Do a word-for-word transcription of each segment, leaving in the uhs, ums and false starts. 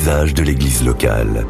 visage de l'église locale.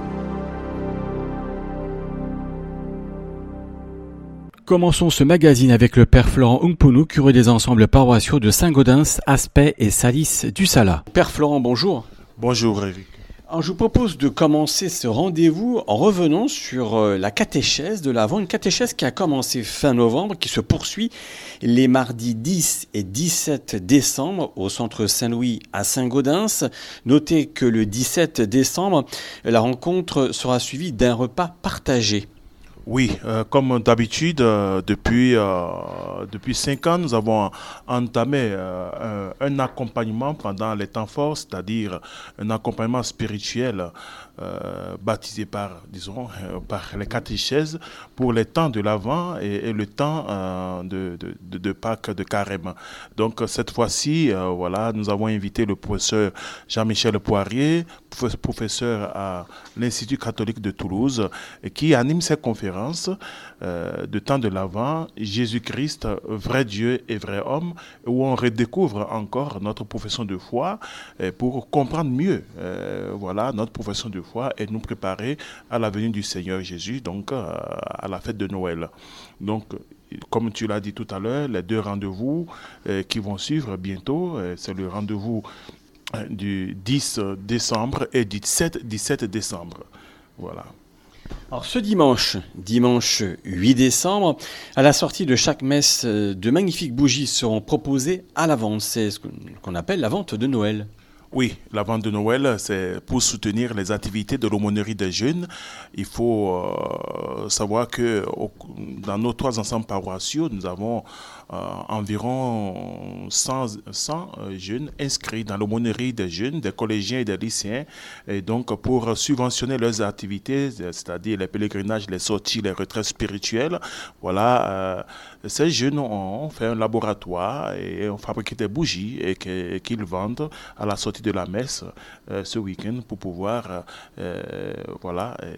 Commençons ce magazine avec le père Florent Ungpunu, curé des ensembles paroissiaux de Saint-Gaudens, Aspet et Salis du Sala. Père Florent, bonjour. Bonjour Eric. Alors, je vous propose de commencer ce rendez-vous en revenant sur euh, la catéchèse de l'Avent, une catéchèse qui a commencé fin novembre, qui se poursuit les mardis dix et dix-sept décembre au centre Saint-Louis à Saint-Gaudens. Notez que le dix-sept décembre, la rencontre sera suivie d'un repas partagé. Oui, euh, comme d'habitude, euh, depuis, euh, depuis cinq ans, nous avons entamé euh, un, un accompagnement pendant les temps forts, c'est-à-dire un accompagnement spirituel euh, baptisé par, disons, euh, par les catéchèses pour les temps de l'Avent et, et le temps euh, de, de, de, de Pâques de Carême. Donc cette fois-ci, euh, voilà, nous avons invité le professeur Jean-Michel Poirier, professeur à l'Institut catholique de Toulouse, qui anime ces conférences euh, de temps de l'Avent, Jésus-Christ, vrai Dieu et vrai homme, où on redécouvre encore notre profession de foi euh, pour comprendre mieux euh, voilà, notre profession de foi et nous préparer à la venue du Seigneur Jésus, donc euh, à la fête de Noël. Donc, comme tu l'as dit tout à l'heure, les deux rendez-vous euh, qui vont suivre bientôt, euh, c'est le rendez-vous euh, du dix décembre et du sept dix-sept décembre. Voilà. Alors ce dimanche, dimanche huit décembre, à la sortie de chaque messe, de magnifiques bougies seront proposées à la vente. C'est ce qu'on appelle la vente de Noël. Oui, la vente de Noël, c'est pour soutenir les activités de l'aumônerie des jeunes. Il faut euh, savoir que au, dans nos trois ensembles paroissiaux, nous avons euh, environ cent, cent jeunes inscrits dans l'aumônerie des jeunes, des collégiens et des lycéens. Et donc, pour subventionner leurs activités, c'est-à-dire les pèlerinages, les sorties, les retraites spirituelles, voilà, euh, ces jeunes ont fait un laboratoire et ont fabriqué des bougies et qu'ils vendent à la sortie de la messe euh, ce week-end pour pouvoir, euh, voilà, euh,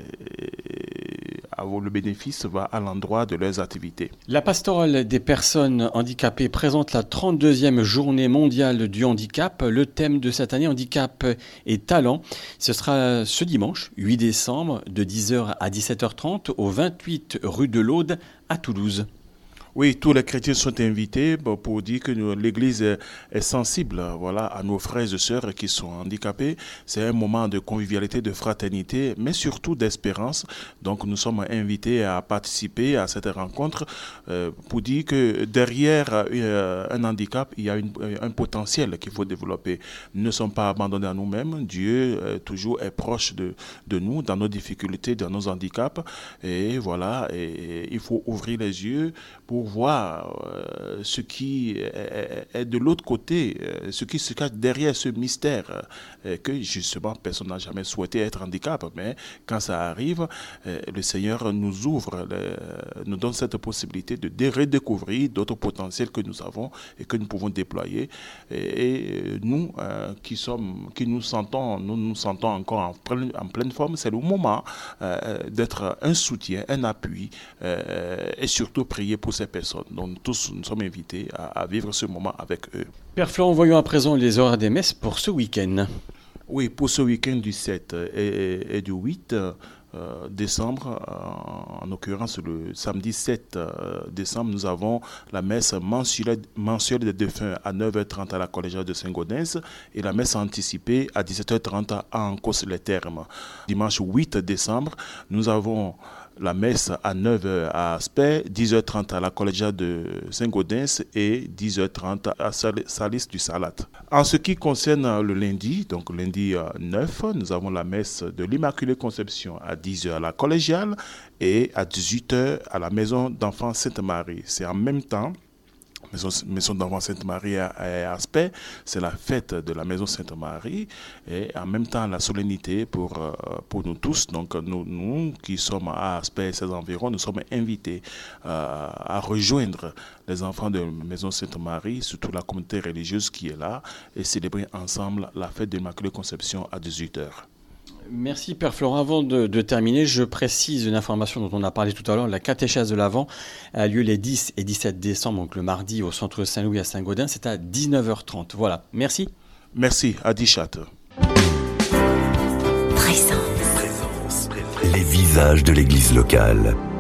avoir le bénéfice va à l'endroit de leurs activités. La pastorale des personnes handicapées présente la trente-deuxième journée mondiale du handicap. Le thème de cette année, handicap et talent, ce sera ce dimanche, huit décembre, de dix heures à dix-sept heures trente, au vingt-huit rue de l'Aude à Toulouse. Oui, tous les chrétiens sont invités pour dire que nous, l'Église est sensible voilà, à nos frères et sœurs qui sont handicapés. C'est un moment de convivialité, de fraternité, mais surtout d'espérance. Donc nous sommes invités à participer à cette rencontre euh, pour dire que derrière euh, un handicap, il y a une, un potentiel qu'il faut développer. Nous ne sommes pas abandonnés à nous-mêmes. Dieu euh, toujours est proche de, de nous dans nos difficultés, dans nos handicaps. Et voilà, et, et il faut ouvrir les yeux pour voir euh, ce qui est, est de l'autre côté, euh, ce qui se cache derrière ce mystère euh, que justement personne n'a jamais souhaité être handicap, mais quand ça arrive, euh, le Seigneur nous ouvre, le, nous donne cette possibilité de dé- redécouvrir d'autres potentiels que nous avons et que nous pouvons déployer. Et, et nous euh, qui sommes, qui nous sentons, nous nous sentons encore en pleine, en pleine forme, c'est le moment euh, d'être un soutien, un appui euh, et surtout prier pour ces personnes. Donc tous nous sommes invités à, à vivre ce moment avec eux. Père Florent, voyons à présent les horaires des messes pour ce week-end. Oui, pour ce week-end du sept et, et du huit euh, décembre, euh, en l'occurrence le samedi sept euh, décembre, nous avons la messe mensuelle, mensuelle des défunts à neuf heures trente à la collégiale de Saint-Gaudens et la messe anticipée à dix-sept heures trente à Ancos-les-Thermes. Dimanche huit décembre, nous avons la messe à neuf heures à Aspet, dix heures trente à la collégiale de Saint-Gaudens et dix heures trente à Salis du Sala. En ce qui concerne le lundi, donc lundi neuf, nous avons la messe de l'Immaculée Conception à dix heures à la collégiale et à dix-huit heures à la maison d'enfants Sainte-Marie. C'est en même temps Maison, maison d'enfants Sainte-Marie à, à Aspet, c'est la fête de la maison Sainte-Marie et en même temps la solennité pour, euh, pour nous tous. Donc nous, nous qui sommes à Aspet et ses environs, nous sommes invités euh, à rejoindre les enfants de la maison Sainte-Marie, surtout la communauté religieuse qui est là, et célébrer ensemble la fête de l'Immaculée Conception à dix-huit heures. Merci Père Florent. Avant de, de terminer, je précise une information dont on a parlé tout à l'heure. La catéchèse de l'Avent a lieu les dix et dix-sept décembre, donc le mardi au centre Saint-Louis à Saint-Gaudens. C'est à dix-neuf heures trente. Voilà, merci. Merci, Adichat. Présence. Les visages de l'église locale.